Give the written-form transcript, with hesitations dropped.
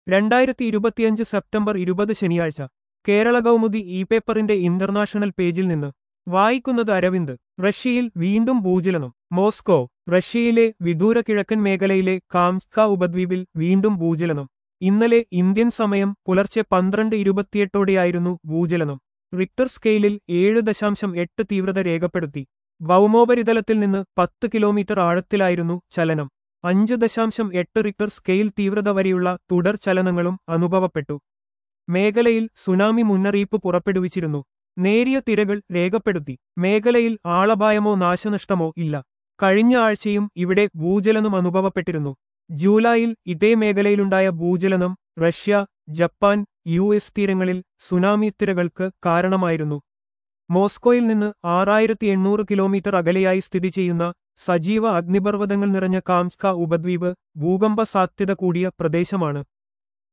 2025 September 20 ശനിയാഴ്ച Kerala Kaumudi e പേപ്പറിന്റെ international പേജിൽ നിന്ന് വായിക്കുന്നത് അരവിന്ദ്. റഷ്യയിൽ വീണ്ടും ഭൂചലനം. മോസ്കോ. റഷ്യയിലെ വിദൂര കിഴക്കൻ മേഖലയിലെ കാംസ്ക ഉപദ്വീപിൽ വീണ്ടും ഭൂചലനം. ഇന്നലെ ഇന്ത്യൻ സമയം പുലർച്ചെ 12:28 ഭൂചലനം. റിക്ടർ സ്കെയിലിൽ 7.8 തീവ്രത രേഖപ്പെടുത്തി. ഭൗമോപരിതലത്തിൽ നിന്ന് 10 കിലോമീറ്റർ ആഴത്തിലായിരുന്നു ചലനം. 5.8 റിക്ടർ സ്കെയിൽ തീവ്രത വരെയുള്ള തുടർ ചലനങ്ങളും അനുഭവപ്പെട്ടു. മേഖലയിൽ സുനാമി മുന്നറിയിപ്പ് പുറപ്പെടുവിച്ചിരുന്നു. നേരിയ തിരകൾ രേഖപ്പെടുത്തി. മേഖലയിൽ ആളപായമോ നാശനഷ്ടമോ ഇല്ല. കഴിഞ്ഞ ആഴ്ചയും ഇവിടെ ഭൂചലനം അനുഭവപ്പെട്ടിരുന്നു. ജൂലൈയിൽ ഇതേ മേഖലയിലുണ്ടായ ഭൂചലനം റഷ്യ, ജപ്പാൻ, US തീരങ്ങളിൽ സുനാമി തിരകൾക്ക് കാരണമായിരുന്നു. മോസ്കോയിൽ നിന്ന് 6800 കിലോമീറ്റർ അകലെയായി സ്ഥിതി ചെയ്യുന്ന സജീവ അഗ്നിപർവ്വതങ്ങൾ നിറഞ്ഞ കാംസ്ക ഉപദ്വീപ് ഭൂകമ്പ സാധ്യത കൂടിയ പ്രദേശമാണ്.